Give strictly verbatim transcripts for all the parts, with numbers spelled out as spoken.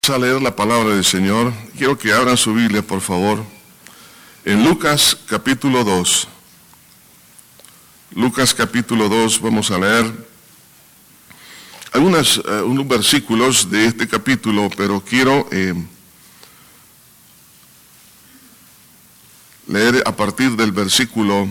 Vamos a leer la palabra del Señor. Quiero que abran su Biblia, por favor, en Lucas capítulo dos. Lucas capítulo dos, vamos a leer algunos uh, unos versículos de este capítulo, pero quiero eh, leer a partir del versículo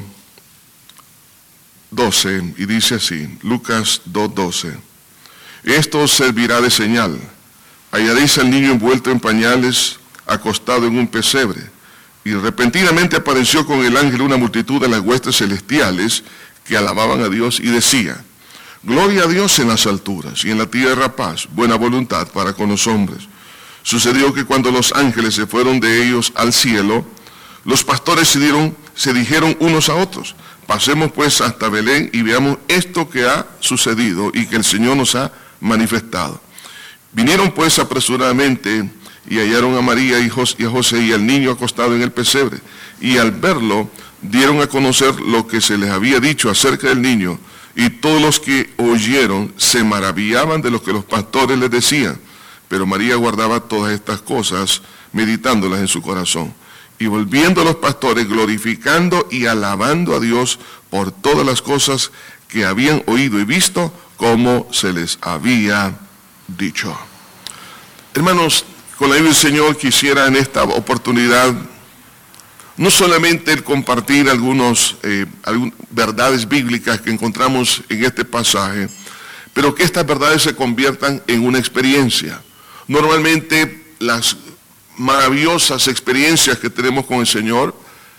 doce, y dice así, Lucas dos, doce. Esto os servirá de señal. Hallaréis al niño envuelto en pañales, acostado en un pesebre. Y repentinamente apareció con el ángel una multitud de las huestes celestiales que alababan a Dios y decía, gloria a Dios en las alturas y en la tierra paz, buena voluntad para con los hombres. Sucedió que cuando los ángeles se fueron de ellos al cielo, los pastores se, dieron, se dijeron unos a otros, pasemos pues hasta Belén y veamos esto que ha sucedido y que el Señor nos ha manifestado. Vinieron pues apresuradamente y hallaron a María y a José y al niño acostado en el pesebre, y al verlo dieron a conocer lo que se les había dicho acerca del niño, y todos los que oyeron se maravillaban de lo que los pastores les decían, pero María guardaba todas estas cosas, meditándolas en su corazón. Y volviendo los pastores, glorificando y alabando a Dios por todas las cosas que habían oído y visto, como se les había dicho. Hermanos, con la ayuda del Señor quisiera en esta oportunidad no solamente el compartir algunos, eh, algunas verdades bíblicas que encontramos en este pasaje, pero que estas verdades se conviertan en una experiencia. Normalmente las maravillosas experiencias que tenemos con el Señor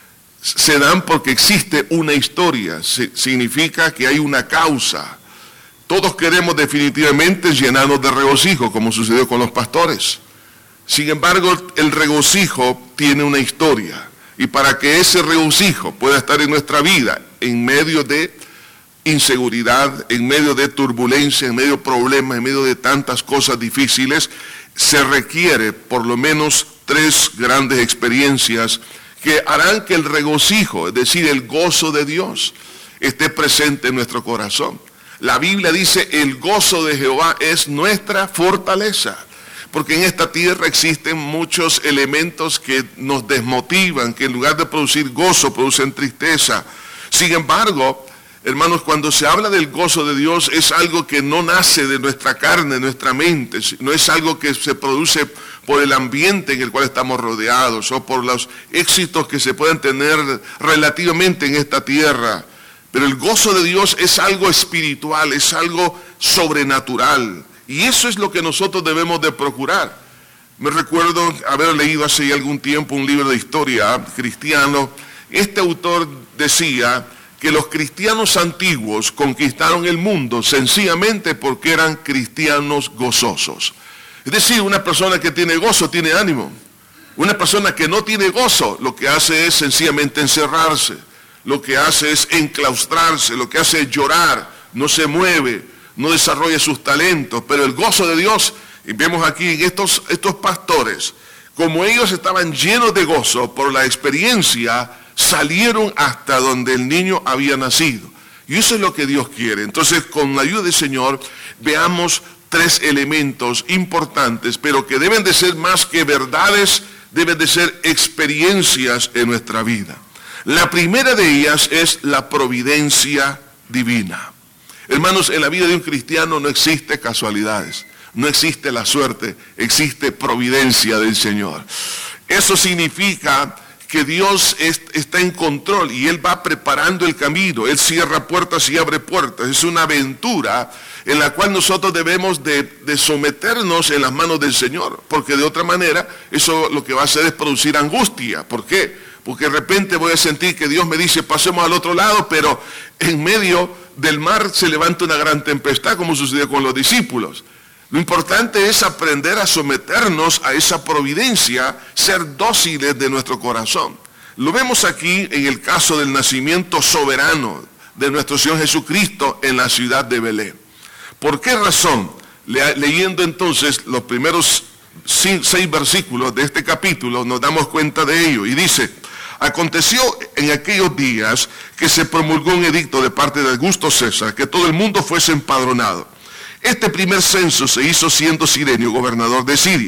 se dan porque existe una historia, se, significa que hay una causa. Todos queremos definitivamente llenarnos de regocijo, como sucedió con los pastores. Sin embargo, el regocijo tiene una historia. Y para que ese regocijo pueda estar en nuestra vida, en medio de inseguridad, en medio de turbulencia, en medio de problemas, en medio de tantas cosas difíciles, se requiere por lo menos tres grandes experiencias que harán que el regocijo, es decir, el gozo de Dios, esté presente en nuestro corazón. La Biblia dice, el gozo de Jehová es nuestra fortaleza, porque en esta tierra existen muchos elementos que nos desmotivan, que en lugar de producir gozo, producen tristeza. Sin embargo, hermanos, cuando se habla del gozo de Dios, es algo que no nace de nuestra carne, de nuestra mente, no es algo que se produce por el ambiente en el cual estamos rodeados, o por los éxitos que se pueden tener relativamente en esta tierra. Pero el gozo de Dios es algo espiritual, es algo sobrenatural. Y eso es lo que nosotros debemos de procurar. Me recuerdo haber leído hace ya algún tiempo un libro de historia cristiano. Este autor decía que los cristianos antiguos conquistaron el mundo sencillamente porque eran cristianos gozosos. Es decir, una persona que tiene gozo tiene ánimo. Una persona que no tiene gozo lo que hace es sencillamente encerrarse. Lo que hace es enclaustrarse, lo que hace es llorar, no se mueve, no desarrolla sus talentos. Pero el gozo de Dios, y vemos aquí en estos, estos pastores, como ellos estaban llenos de gozo por la experiencia, salieron hasta donde el niño había nacido. Y eso es lo que Dios quiere. Entonces, con la ayuda del Señor, veamos tres elementos importantes, pero que deben de ser más que verdades, deben de ser experiencias en nuestra vida. La primera de ellas es la providencia divina. Hermanos, en la vida de un cristiano no existe casualidades, no existe la suerte, existe providencia del Señor. Eso significa que Dios es, está en control y Él va preparando el camino. Él cierra puertas y abre puertas. Es una aventura en la cual nosotros debemos de, de someternos en las manos del Señor, porque de otra manera eso lo que va a hacer es producir angustia. ¿Por qué? Porque de repente voy a sentir que Dios me dice, pasemos al otro lado, pero en medio del mar se levanta una gran tempestad, como sucedió con los discípulos. Lo importante es aprender a someternos a esa providencia, ser dóciles de nuestro corazón. Lo vemos aquí en el caso del nacimiento soberano de nuestro Señor Jesucristo en la ciudad de Belén. ¿Por qué razón? Le, leyendo entonces los primeros seis versículos de este capítulo, nos damos cuenta de ello. Y dice, aconteció en aquellos días que se promulgó un edicto de parte de Augusto César, que todo el mundo fuese empadronado. Este primer censo se hizo siendo Cirenio gobernador de Siria.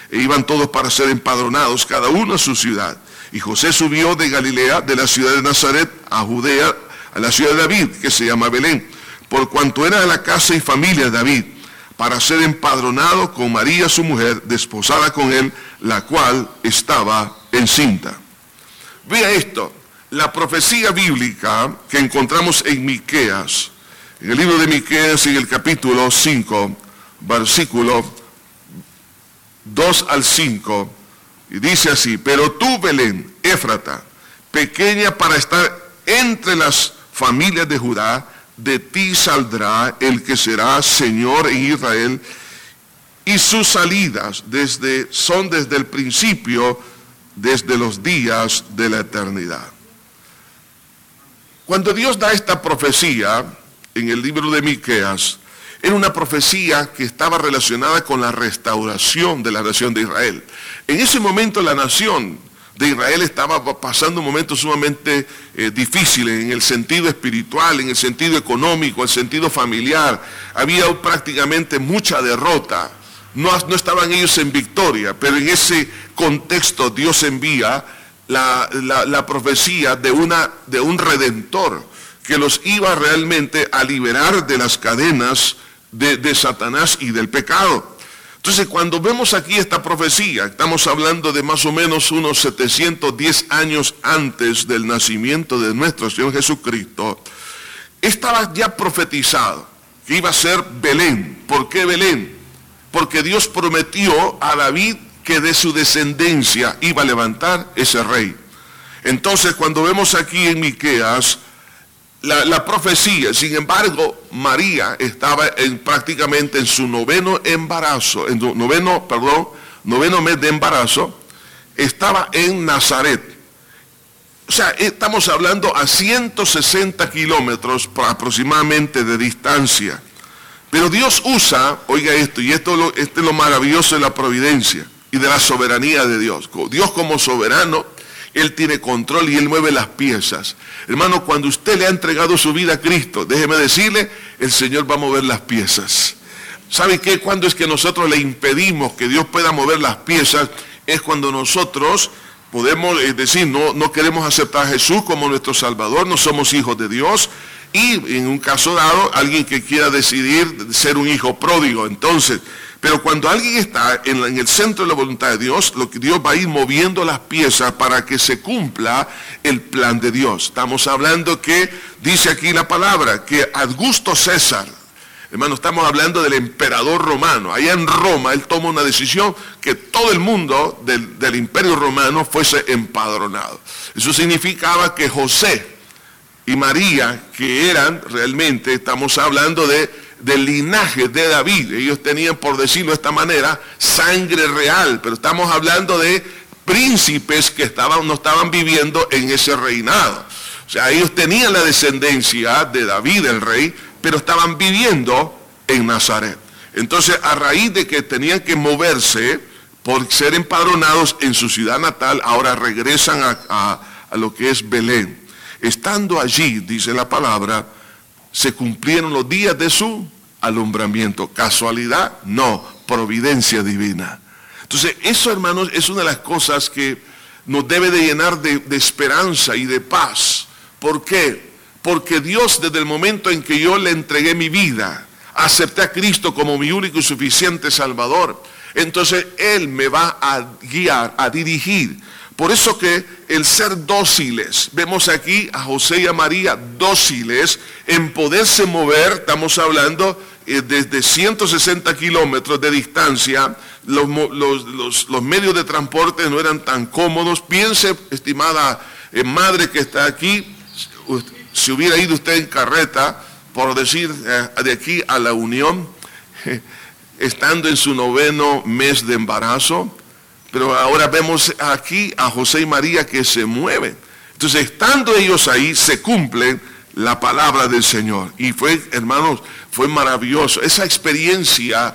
e iban todos para ser empadronados, cada uno a su ciudad. Y José subió de Galilea, de la ciudad de Nazaret, a Judea, a la ciudad de David, que se llama Belén, por cuanto era de la casa y familia de David, para ser empadronado con María su mujer, desposada con él, la cual estaba encinta. Vea esto, la profecía bíblica que encontramos en Miqueas, en el libro de Miqueas, en el capítulo cinco, versículo dos al cinco, y dice así: pero tú, Belén, Éfrata, pequeña para estar entre las familias de Judá, de ti saldrá el que será Señor en Israel, y sus salidas desde, son desde el principio, desde los días de la eternidad. Cuando Dios da esta profecía en el libro de Miqueas, era una profecía que estaba relacionada con la restauración de la nación de Israel. En ese momento la nación de Israel estaba pasando un momento sumamente eh, difícil en el sentido espiritual, en el sentido económico, en el sentido familiar. Había prácticamente mucha derrota. No, no estaban ellos en victoria, pero en ese contexto Dios envía la, la, la profecía de, una, de un redentor que los iba realmente a liberar de las cadenas de, de Satanás y del pecado. Entonces, cuando vemos aquí esta profecía, estamos hablando de más o menos unos setecientos diez años antes del nacimiento de nuestro Señor Jesucristo, estaba ya profetizado que iba a ser Belén. ¿Por qué Belén? Porque Dios prometió a David que de su descendencia iba a levantar ese rey. Entonces, cuando vemos aquí en Miqueas la, la profecía, sin embargo, María estaba en, prácticamente en su noveno embarazo, en su noveno, perdón, noveno mes de embarazo, estaba en Nazaret. O sea, estamos hablando a ciento sesenta kilómetros aproximadamente de distancia. Pero Dios usa, oiga esto, y esto, lo, esto es lo maravilloso de la providencia y de la soberanía de Dios. Dios como soberano, Él tiene control y Él mueve las piezas. Hermano, cuando usted le ha entregado su vida a Cristo, déjeme decirle, el Señor va a mover las piezas. ¿Sabe qué? Cuando es que nosotros le impedimos que Dios pueda mover las piezas, es cuando nosotros podemos eh, decir, no, no queremos aceptar a Jesús como nuestro Salvador, no somos hijos de Dios. Y en un caso dado, alguien que quiera decidir ser un hijo pródigo. Entonces, pero cuando alguien está en, en el centro de la voluntad de Dios, lo que Dios va a ir moviendo las piezas para que se cumpla el plan de Dios. Estamos hablando que, dice aquí la palabra, que Augusto César, hermano, estamos hablando del emperador romano. Allá en Roma, él toma una decisión que todo el mundo del, del imperio romano fuese empadronado. Eso significaba que José y María, que eran realmente, estamos hablando de, del linaje de David, ellos tenían, por decirlo de esta manera, sangre real, pero estamos hablando de príncipes que estaban, no estaban viviendo en ese reinado. O sea, ellos tenían la descendencia de David, el rey, pero estaban viviendo en Nazaret. Entonces, a raíz de que tenían que moverse por ser empadronados en su ciudad natal, ahora regresan a, a, a lo que es Belén. Estando allí, dice la palabra, se cumplieron los días de su alumbramiento. ¿Casualidad? No, providencia divina. Entonces, eso, hermanos, es una de las cosas que nos debe de llenar de, de esperanza y de paz. ¿Por qué? Porque Dios, desde el momento en que yo le entregué mi vida, acepté a Cristo como mi único y suficiente Salvador, entonces Él me va a guiar, a dirigir. Por eso que el ser dóciles, vemos aquí a José y a María dóciles en poderse mover, estamos hablando eh, desde ciento sesenta kilómetros de distancia, los, los, los, los medios de transporte no eran tan cómodos. Piense, estimada eh, madre que está aquí, si hubiera ido usted en carreta, por decir, eh, de aquí a la Unión, eh, estando en su noveno mes de embarazo. Pero ahora vemos aquí a José y María que se mueven. Entonces, estando ellos ahí, se cumple la palabra del Señor. Y fue, hermanos, fue maravilloso. Esa experiencia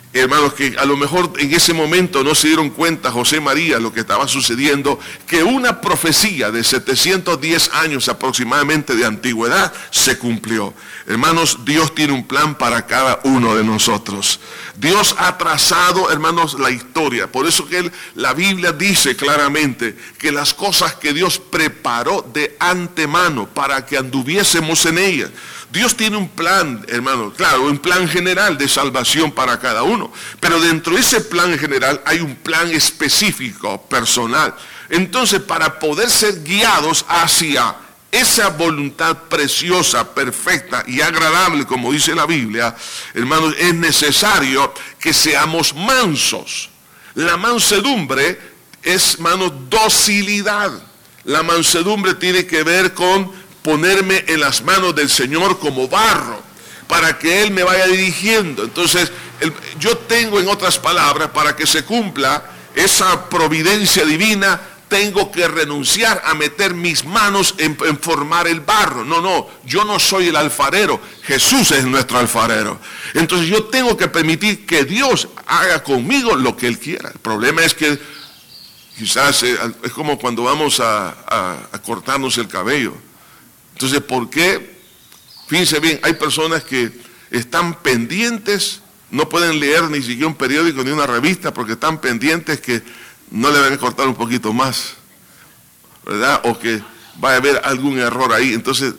hermanos, que a lo mejor en ese momento no se dieron cuenta José y María lo que estaba sucediendo, que una profecía de setecientos diez años aproximadamente de antigüedad se cumplió. Hermanos, Dios tiene un plan para cada uno de nosotros. Dios ha trazado, hermanos, la historia. Por eso que él, la Biblia dice claramente que las cosas que Dios preparó de antemano para que anduviésemos en ellas. Dios tiene un plan, hermano, claro, un plan general de salvación para cada uno, pero dentro de ese plan general hay un plan específico, personal. Entonces, para poder ser guiados hacia esa voluntad preciosa, perfecta y agradable, como dice la Biblia, hermanos, es necesario que seamos mansos. La mansedumbre es, hermanos, docilidad. La mansedumbre tiene que ver con ponerme en las manos del Señor como barro, para que Él me vaya dirigiendo. Entonces, el, yo tengo, en otras palabras, para que se cumpla esa providencia divina, tengo que renunciar a meter mis manos en, en formar el barro. No, no, yo no soy el alfarero, Jesús es nuestro alfarero. Entonces yo tengo que permitir que Dios haga conmigo lo que Él quiera. El problema es que quizás eh, es como cuando vamos a, a, a cortarnos el cabello. Entonces, ¿por qué? Fíjense bien, hay personas que están pendientes, no pueden leer ni siquiera un periódico ni una revista porque están pendientes que no le van a cortar un poquito más, ¿verdad? O que va a haber algún error ahí. Entonces,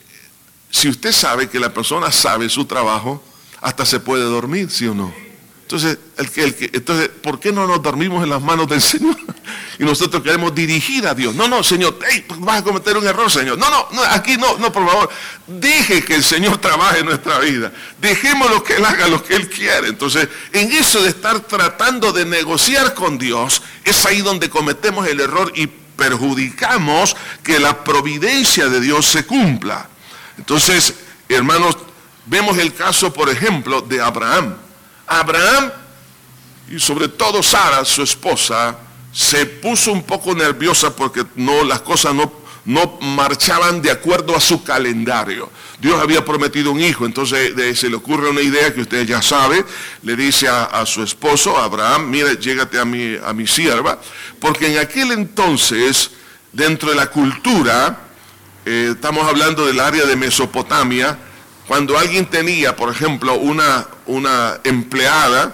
si usted sabe que la persona sabe su trabajo, hasta se puede dormir, ¿sí o no? Entonces, el que, el que, entonces, ¿por qué no nos dormimos en las manos del Señor? Y nosotros queremos dirigir a Dios. No, no, Señor, hey, vas a cometer un error, Señor. No, no, no, aquí no, no, por favor. Deje que el Señor trabaje en nuestra vida. Dejemos lo que Él haga, lo que Él quiere. Entonces, en eso de estar tratando de negociar con Dios, es ahí donde cometemos el error y perjudicamos que la providencia de Dios se cumpla. Entonces, hermanos, vemos el caso, por ejemplo, de Abraham. Abraham, y sobre todo Sara, su esposa, se puso un poco nerviosa porque no, las cosas no, no marchaban de acuerdo a su calendario. Dios había prometido un hijo, entonces de, se le ocurre una idea que usted ya sabe, le dice a, a su esposo, a Abraham, mira, llégate a mi, a mi sierva, porque en aquel entonces, dentro de la cultura, eh, estamos hablando del área de Mesopotamia, cuando alguien tenía, por ejemplo, una, una empleada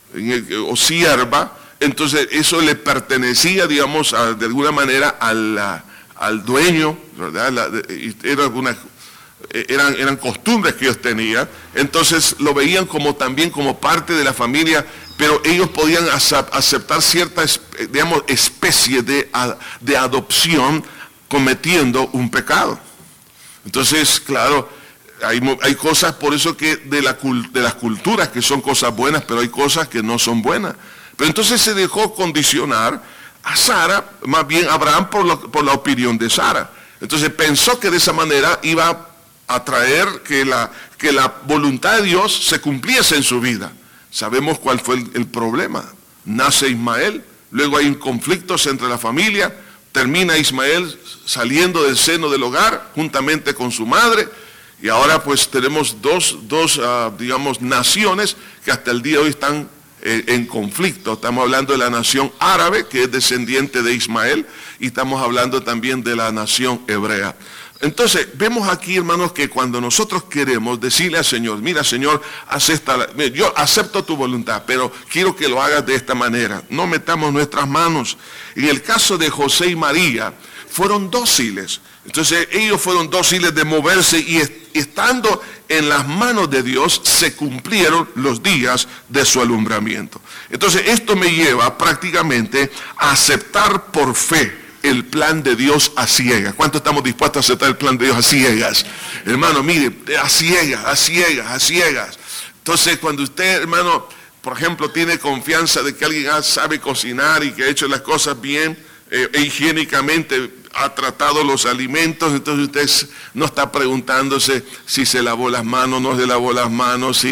o sierva, entonces eso le pertenecía, digamos, a, de alguna manera al, a, al dueño, ¿verdad? La, era una, eran, eran costumbres que ellos tenían, entonces lo veían como también como parte de la familia, pero ellos podían aceptar cierta, digamos, especie de, de adopción cometiendo un pecado. Entonces, claro, Hay, hay cosas, por eso que de, la, de las culturas que son cosas buenas, pero hay cosas que no son buenas. Pero entonces se dejó condicionar a Sara, más bien a Abraham por la, por la opinión de Sara. Entonces pensó que de esa manera iba a traer que la, que la voluntad de Dios se cumpliese en su vida. Sabemos cuál fue el, el problema. Nace Ismael, luego hay conflictos entre la familia, termina Ismael saliendo del seno del hogar juntamente con su madre. Y ahora pues tenemos dos, dos uh, digamos, naciones que hasta el día de hoy están eh, en conflicto. Estamos hablando de la nación árabe, que es descendiente de Ismael, y estamos hablando también de la nación hebrea. Entonces, vemos aquí, hermanos, que cuando nosotros queremos decirle al Señor, mira, Señor, haz esta, yo acepto tu voluntad, pero quiero que lo hagas de esta manera. No metamos nuestras manos. En el caso de José y María, fueron dóciles. Entonces ellos fueron dóciles de moverse y est estando en las manos de Dios se cumplieron los días de su alumbramiento. Entonces esto me lleva prácticamente a aceptar por fe el plan de Dios a ciegas. ¿Cuánto estamos dispuestos a aceptar el plan de Dios a ciegas? Hermano, mire, a ciegas, a ciegas, a ciegas. Entonces cuando usted, hermano, por ejemplo, tiene confianza de que alguien sabe cocinar y que ha hecho las cosas bien, eh, e higiénicamente, ha tratado los alimentos, entonces usted no está preguntándose si se lavó las manos, no se lavó las manos, si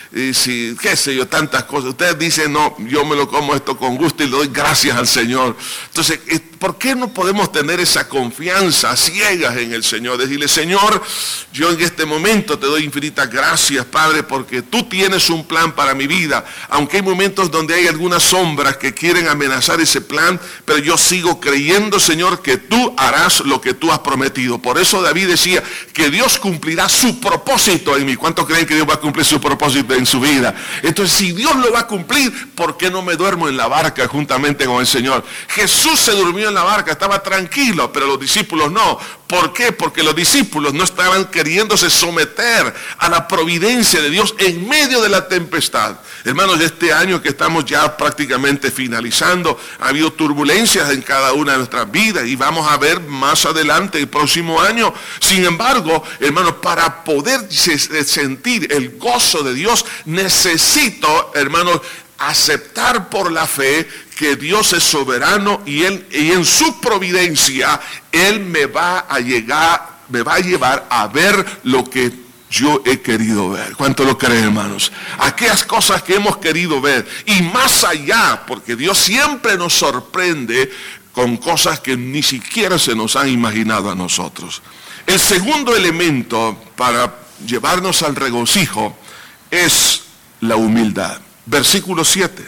y si, qué sé yo, tantas cosas. Ustedes dicen, no, yo me lo como esto con gusto y le doy gracias al Señor. Entonces, ¿por qué no podemos tener esa confianza ciegas en el Señor? Decirle, Señor, yo en este momento te doy infinitas gracias, Padre, porque tú tienes un plan para mi vida. Aunque hay momentos donde hay algunas sombras que quieren amenazar ese plan, pero yo sigo creyendo, Señor, que tú harás lo que tú has prometido. Por eso David decía que Dios cumplirá su propósito en mí. ¿Cuántos creen que Dios va a cumplir su propósito en su vida? Entonces, si Dios lo va a cumplir, ¿por qué no me duermo en la barca juntamente con el Señor? Jesús se durmió en la barca, estaba tranquilo, pero los discípulos no. ¿Por qué? Porque los discípulos no estaban queriéndose someter a la providencia de Dios en medio de la tempestad. Hermanos, este año que estamos ya prácticamente finalizando, ha habido turbulencias en cada una de nuestras vidas y vamos a ver más adelante el próximo año. Sin embargo, hermanos, para poder sentir el gozo de Dios, necesito, hermanos, aceptar por la fe que Dios es soberano y, él, y en su providencia Él me va a llegar, me va a llevar a ver lo que yo he querido ver. ¿Cuánto lo creen, hermanos? Aquellas cosas que hemos querido ver y más allá, porque Dios siempre nos sorprende con cosas que ni siquiera se nos han imaginado a nosotros. El segundo elemento para llevarnos al regocijo es la humildad. Versículo siete.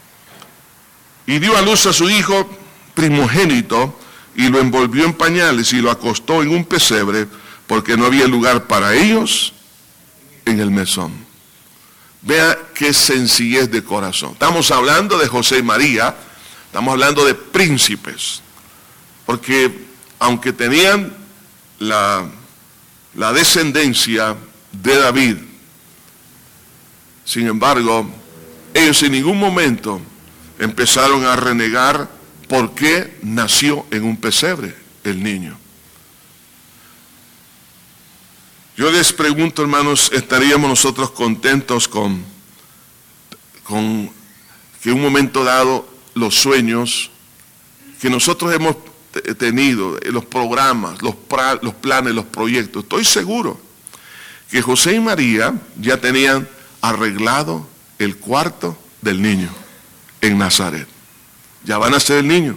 Y dio a luz a su hijo primogénito y lo envolvió en pañales y lo acostó en un pesebre porque no había lugar para ellos en el mesón. Vea qué sencillez de corazón. Estamos hablando de José y María, estamos hablando de príncipes, porque aunque tenían la, la descendencia de David, sin embargo, ellos en ningún momento empezaron a renegar por qué nació en un pesebre el niño. Yo les pregunto, hermanos, ¿estaríamos nosotros contentos con, con que en un momento dado los sueños que nosotros hemos tenido, los programas, los, pra, los planes, los proyectos? Estoy seguro que José y María ya tenían arreglado el cuarto del niño en Nazaret. Ya van a ser el niño.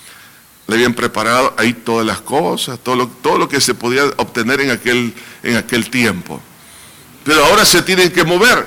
Le habían preparado ahí todas las cosas, todo lo, todo lo que se podía obtener en aquel, en aquel tiempo. Pero ahora se tienen que mover.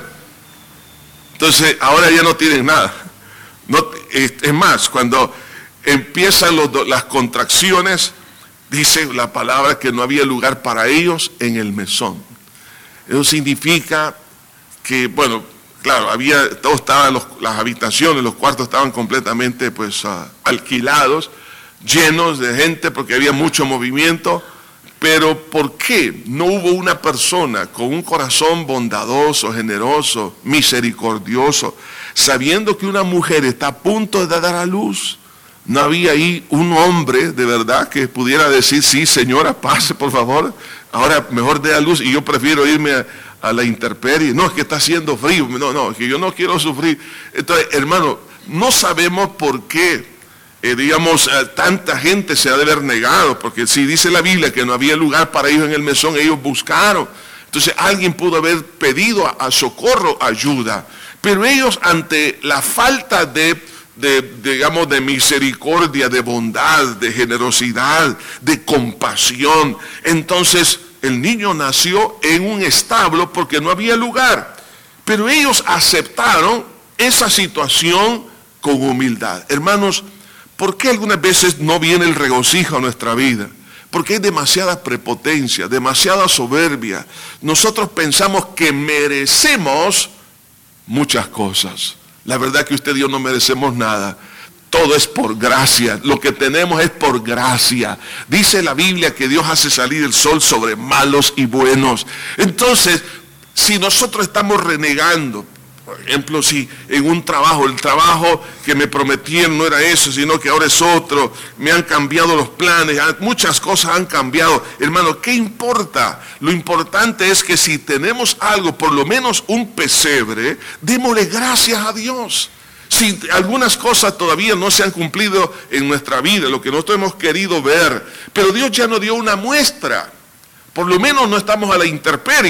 Entonces, ahora ya no tienen nada. No, es, es más, cuando empiezan los, las contracciones, dice la palabra que no había lugar para ellos en el mesón. Eso significa que, bueno, claro, había, todo estaba, los, las habitaciones, los cuartos estaban completamente pues uh, alquilados, llenos de gente porque había mucho movimiento. Pero ¿por qué no hubo una persona con un corazón bondadoso, generoso, misericordioso, sabiendo que una mujer está a punto de dar a luz? No había ahí un hombre de verdad que pudiera decir, sí, señora, pase por favor, ahora mejor dé a luz y yo prefiero irme a, a la intemperie. No, es que está haciendo frío, no, no, es que yo no quiero sufrir. Entonces, hermano, no sabemos por qué, eh, digamos, eh, tanta gente se ha de haber negado, porque si dice la Biblia que no había lugar para ellos en el mesón, ellos buscaron. Entonces alguien pudo haber pedido a, a socorro, ayuda, pero ellos ante la falta de, de, digamos, de misericordia, de bondad, de generosidad, de compasión, entonces el niño nació en un establo porque no había lugar. Pero ellos aceptaron esa situación con humildad. Hermanos, ¿por qué algunas veces no viene el regocijo a nuestra vida? Porque hay demasiada prepotencia, demasiada soberbia. Nosotros pensamos que merecemos muchas cosas. La verdad que usted y yo no merecemos nada. Todo es por gracia, lo que tenemos es por gracia. Dice la Biblia que Dios hace salir el sol sobre malos y buenos. Entonces, si nosotros estamos renegando, por ejemplo, si en un trabajo, el trabajo que me prometían no era eso, sino que ahora es otro, me han cambiado los planes, muchas cosas han cambiado. Hermano, ¿qué importa? Lo importante es que si tenemos algo, por lo menos un pesebre, démosle gracias a Dios. Si algunas cosas todavía no se han cumplido en nuestra vida, lo que nosotros hemos querido ver, pero Dios ya nos dio una muestra. Por lo menos no estamos a la intemperie,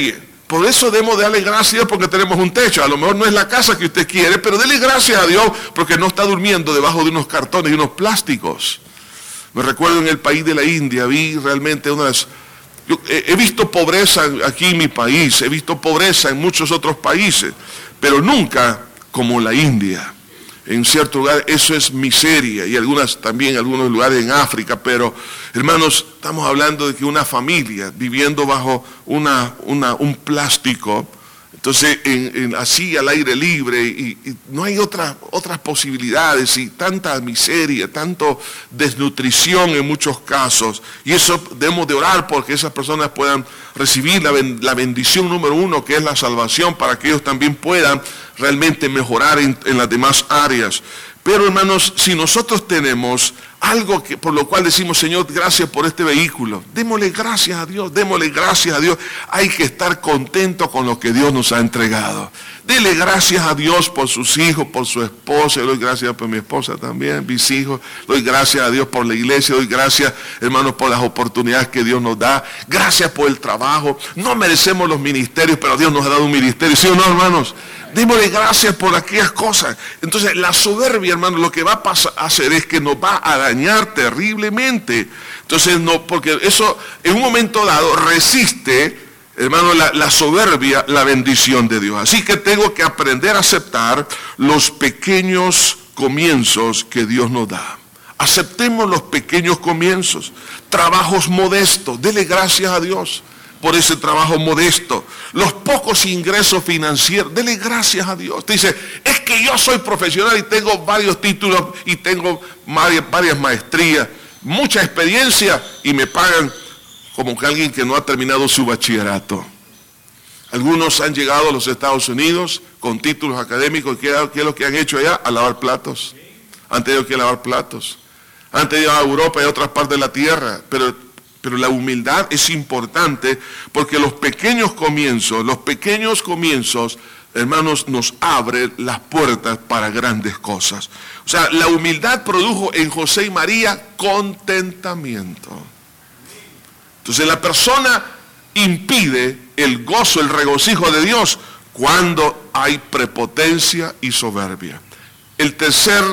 por eso debemos de darle gracias a Dios porque tenemos un techo. A lo mejor no es la casa que usted quiere, pero dele gracias a Dios porque no está durmiendo debajo de unos cartones y unos plásticos. Me recuerdo en el país de la India, vi realmente una de las... Yo he, he visto pobreza aquí en mi país, he visto pobreza en muchos otros países, pero nunca como la India. En cierto lugar eso es miseria, y algunas también, algunos lugares en África, pero hermanos, estamos hablando de que una familia viviendo bajo una, una, un plástico, entonces en, en, así al aire libre, y, y no hay otra, otras posibilidades, y tanta miseria, tanto desnutrición en muchos casos, y eso debemos de orar porque esas personas puedan recibir la, la bendición número uno, que es la salvación, para que ellos también puedan realmente mejorar en, en las demás áreas. Pero hermanos, si nosotros tenemos algo que, por lo cual decimos, Señor, gracias por este vehículo, démosle gracias a Dios, démosle gracias a Dios. Hay que estar contento con lo que Dios nos ha entregado. Dele gracias a Dios por sus hijos, por su esposa. Yo doy gracias por mi esposa también, mis hijos. Doy gracias a Dios por la iglesia. Doy gracias, hermanos, por las oportunidades que Dios nos da. Gracias por el trabajo. No merecemos los ministerios, pero Dios nos ha dado un ministerio. ¿Sí o no, hermanos? Démosle gracias por aquellas cosas. Entonces la soberbia, hermano, lo que va a pasar, a hacer es que nos va a dañar terriblemente. Entonces, no, porque eso en un momento dado resiste, hermano, la, la soberbia, la bendición de Dios. Así que tengo que aprender a aceptar los pequeños comienzos que Dios nos da. Aceptemos los pequeños comienzos, trabajos modestos, dele gracias a Dios por ese trabajo modesto, los pocos ingresos financieros, dele gracias a Dios. Te dice, es que yo soy profesional y tengo varios títulos y tengo varias, varias maestrías, mucha experiencia y me pagan como que alguien que no ha terminado su bachillerato. Algunos han llegado a los Estados Unidos con títulos académicos. ¿Qué, qué es lo que han hecho allá? A lavar platos. Han tenido que lavar platos. Han tenido a Europa y a otras partes de la tierra, pero... Pero la humildad es importante porque los pequeños comienzos, los pequeños comienzos, hermanos, nos abren las puertas para grandes cosas. O sea, la humildad produjo en José y María contentamiento. Entonces la persona impide el gozo, el regocijo de Dios cuando hay prepotencia y soberbia. El tercer,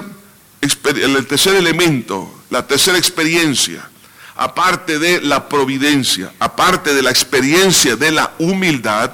el tercer elemento, la tercera experiencia, aparte de la providencia, aparte de la experiencia de la humildad,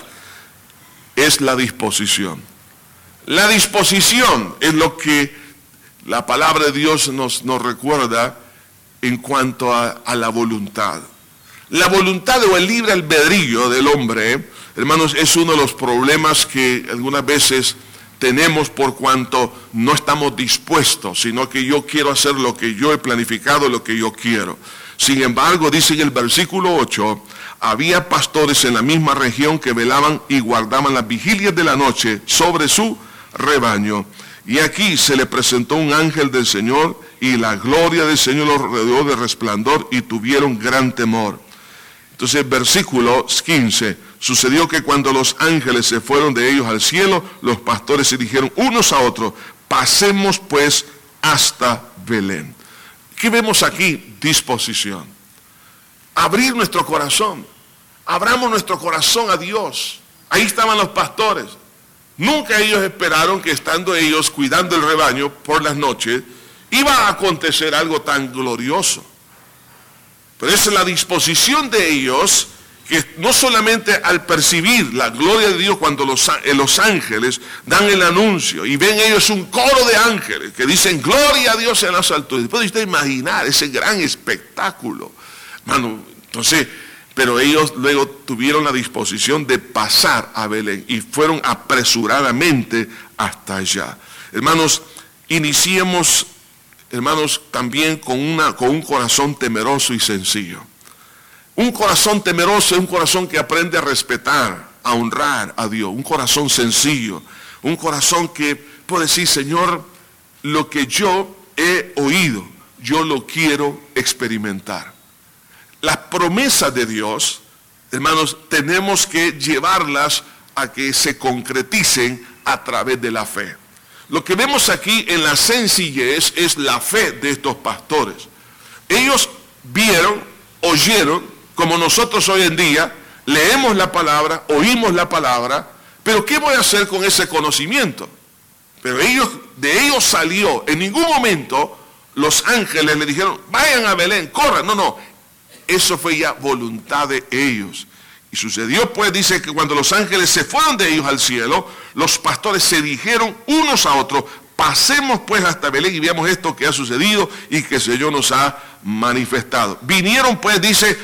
es la disposición. La disposición es lo que la palabra de Dios nos, nos recuerda en cuanto a, a la voluntad. La voluntad o el libre albedrío del hombre, hermanos, es uno de los problemas que algunas veces tenemos por cuanto no estamos dispuestos, sino que yo quiero hacer lo que yo he planificado, lo que yo quiero. Sin embargo, dice en el versículo ocho, había pastores en la misma región que velaban y guardaban las vigilias de la noche sobre su rebaño. Y aquí se le presentó un ángel del Señor y la gloria del Señor los rodeó de resplandor y tuvieron gran temor. Entonces, versículo quince, sucedió que cuando los ángeles se fueron de ellos al cielo, los pastores se dijeron unos a otros, pasemos pues hasta Belén. ¿Qué vemos aquí? Disposición. Abrir nuestro corazón. Abramos nuestro corazón a Dios. Ahí estaban los pastores. Nunca ellos esperaron que estando ellos cuidando el rebaño por las noches, iba a acontecer algo tan glorioso. Pero es la disposición de ellos que no solamente al percibir la gloria de Dios cuando los, los ángeles dan el anuncio y ven ellos un coro de ángeles que dicen gloria a Dios en las alturas. ¿Puede usted imaginar ese gran espectáculo? Hermano, entonces, pero ellos luego tuvieron la disposición de pasar a Belén y fueron apresuradamente hasta allá. Hermanos, iniciemos, hermanos, también con, una, con un corazón temeroso y sencillo. Un corazón temeroso es un corazón que aprende a respetar, a honrar a Dios. Un corazón sencillo, un corazón que puede decir, Señor, lo que yo he oído, yo lo quiero experimentar. Las promesas de Dios, hermanos, tenemos que llevarlas a que se concreticen a través de la fe. Lo que vemos aquí en la sencillez es la fe de estos pastores. Ellos vieron, oyeron, como nosotros hoy en día, leemos la palabra, oímos la palabra, pero ¿qué voy a hacer con ese conocimiento? Pero ellos, de ellos salió, en ningún momento los ángeles le dijeron, vayan a Belén, corran, no, no, eso fue ya voluntad de ellos. Y sucedió pues, dice que cuando los ángeles se fueron de ellos al cielo, los pastores se dijeron unos a otros, pasemos pues hasta Belén y veamos esto que ha sucedido y que el Señor nos ha manifestado. Vinieron pues, dice,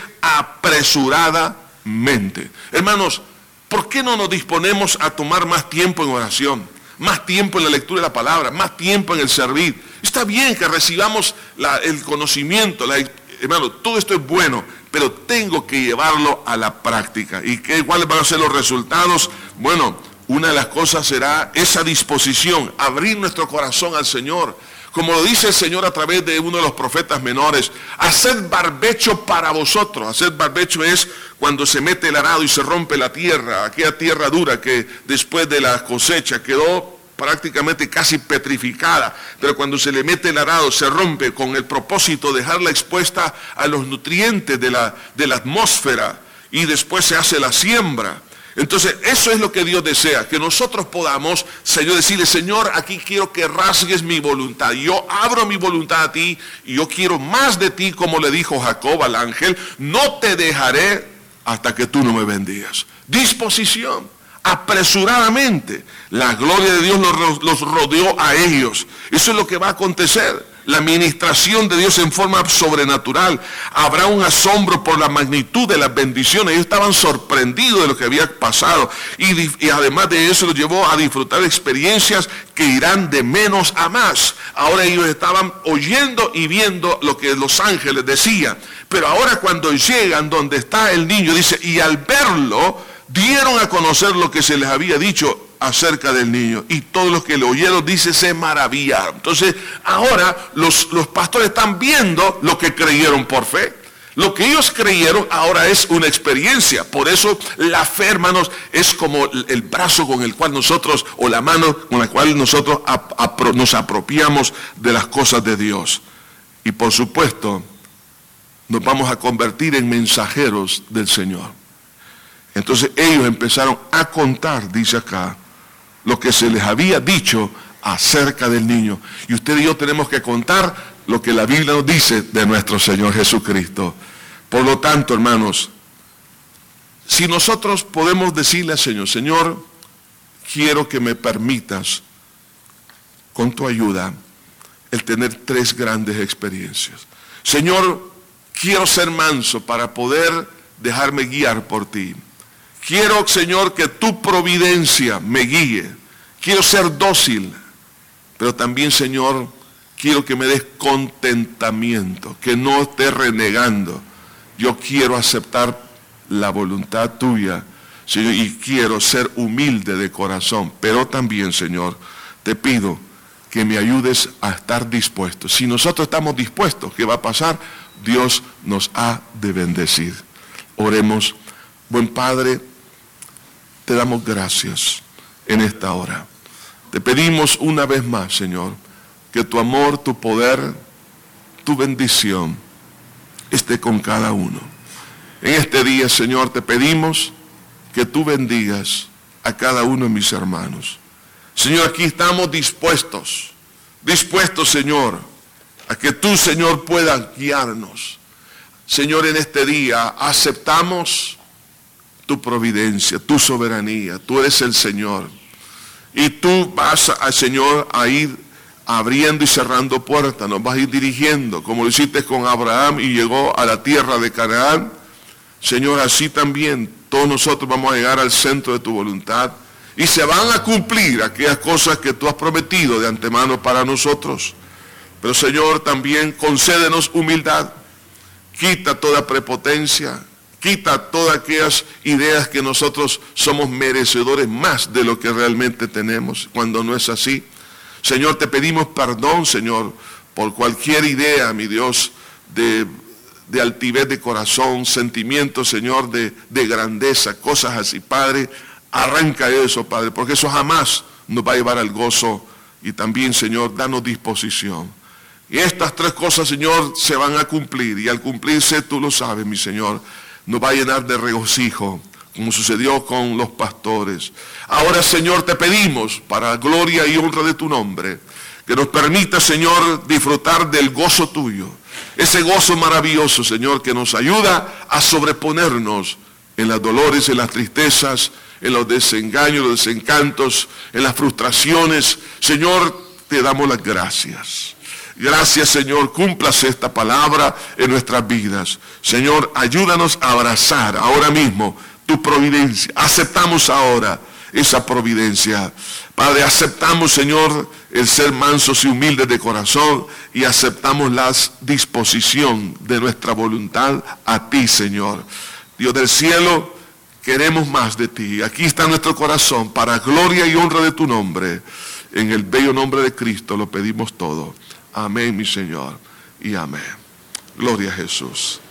apresuradamente. Hermanos, ¿por qué no nos disponemos a tomar más tiempo en oración? Más tiempo en la lectura de la palabra, más tiempo en el servir. Está bien que recibamos la, el conocimiento, la, hermano, todo esto es bueno, pero tengo que llevarlo a la práctica. ¿Y qué, cuáles van a ser los resultados? Bueno, una de las cosas será esa disposición, abrir nuestro corazón al Señor. Como lo dice el Señor a través de uno de los profetas menores, haced barbecho para vosotros. Hacer barbecho es cuando se mete el arado y se rompe la tierra, aquella tierra dura que después de la cosecha quedó prácticamente casi petrificada, pero cuando se le mete el arado se rompe con el propósito de dejarla expuesta a los nutrientes de la, de la atmósfera, y después se hace la siembra. Entonces eso es lo que Dios desea, que nosotros podamos, Señor, decirle, Señor, aquí quiero que rasgues mi voluntad, yo abro mi voluntad a ti, y yo quiero más de ti, como le dijo Jacob al ángel, no te dejaré hasta que tú no me bendigas. Disposición, apresuradamente, la gloria de Dios los, los rodeó a ellos. Eso es lo que va a acontecer. La administración de Dios en forma sobrenatural. Habrá un asombro por la magnitud de las bendiciones. Ellos estaban sorprendidos de lo que había pasado. Y, y además de eso los llevó a disfrutar experiencias que irán de menos a más. Ahora ellos estaban oyendo y viendo lo que los ángeles decían. Pero ahora cuando llegan donde está el niño, dice, y al verlo, dieron a conocer lo que se les había dicho acerca del niño, y todos los que le oyeron, dice, se maravillaron. Entonces ahora los, los pastores están viendo lo que creyeron por fe. Lo que ellos creyeron ahora es una experiencia. Por eso la fe, hermanos, es como el brazo con el cual nosotros, o la mano con la cual nosotros ap apro nos apropiamos de las cosas de Dios. Y por supuesto nos vamos a convertir en mensajeros del Señor. Entonces ellos empezaron a contar, dice acá, lo que se les había dicho acerca del niño. Y usted y yo tenemos que contar lo que la Biblia nos dice de nuestro Señor Jesucristo. Por lo tanto, hermanos, si nosotros podemos decirle al Señor, Señor, quiero que me permitas, con tu ayuda, el tener tres grandes experiencias. Señor, quiero ser manso para poder dejarme guiar por ti. Quiero, Señor, que tu providencia me guíe. Quiero ser dócil. Pero también, Señor, quiero que me des contentamiento, que no esté renegando. Yo quiero aceptar la voluntad tuya, Señor, y quiero ser humilde de corazón. Pero también, Señor, te pido que me ayudes a estar dispuestos. Si nosotros estamos dispuestos, ¿qué va a pasar? Dios nos ha de bendecir. Oremos. Buen Padre, te damos gracias en esta hora. Te pedimos una vez más, Señor, que tu amor, tu poder, tu bendición esté con cada uno. En este día, Señor, te pedimos que tú bendigas a cada uno de mis hermanos. Señor, aquí estamos dispuestos, dispuestos, Señor, a que tú, Señor, puedas guiarnos. Señor, en este día aceptamos tu providencia, tu soberanía. Tú eres el Señor. Y tú vas, a, Señor, a ir abriendo y cerrando puertas. Nos vas a ir dirigiendo, como lo hiciste con Abraham y llegó a la tierra de Canaán. Señor, así también todos nosotros vamos a llegar al centro de tu voluntad. Y se van a cumplir aquellas cosas que tú has prometido de antemano para nosotros. Pero, Señor, también concédenos humildad. Quita toda prepotencia. Quita todas aquellas ideas que nosotros somos merecedores más de lo que realmente tenemos, cuando no es así. Señor, te pedimos perdón, Señor, por cualquier idea, mi Dios, de, de altivez de corazón, sentimientos, Señor, de, de grandeza, cosas así. Padre, arranca eso, Padre, porque eso jamás nos va a llevar al gozo. Y también, Señor, danos disposición. Y estas tres cosas, Señor, se van a cumplir. Y al cumplirse, tú lo sabes, mi Señor, nos va a llenar de regocijo, como sucedió con los pastores. Ahora, Señor, te pedimos, para gloria y honra de tu nombre, que nos permita, Señor, disfrutar del gozo tuyo. Ese gozo maravilloso, Señor, que nos ayuda a sobreponernos en los dolores, en las tristezas, en los desengaños, los desencantos, en las frustraciones. Señor, te damos las gracias. Gracias, Señor, cúmplase esta palabra en nuestras vidas. Señor, ayúdanos a abrazar ahora mismo tu providencia. Aceptamos ahora esa providencia. Padre, aceptamos, Señor, el ser mansos y humildes de corazón, y aceptamos la disposición de nuestra voluntad a ti, Señor. Dios del cielo, queremos más de ti. Aquí está nuestro corazón, para gloria y honra de tu nombre. En el bello nombre de Cristo lo pedimos todo. Amén, mi Señor, y amén. Gloria a Jesús.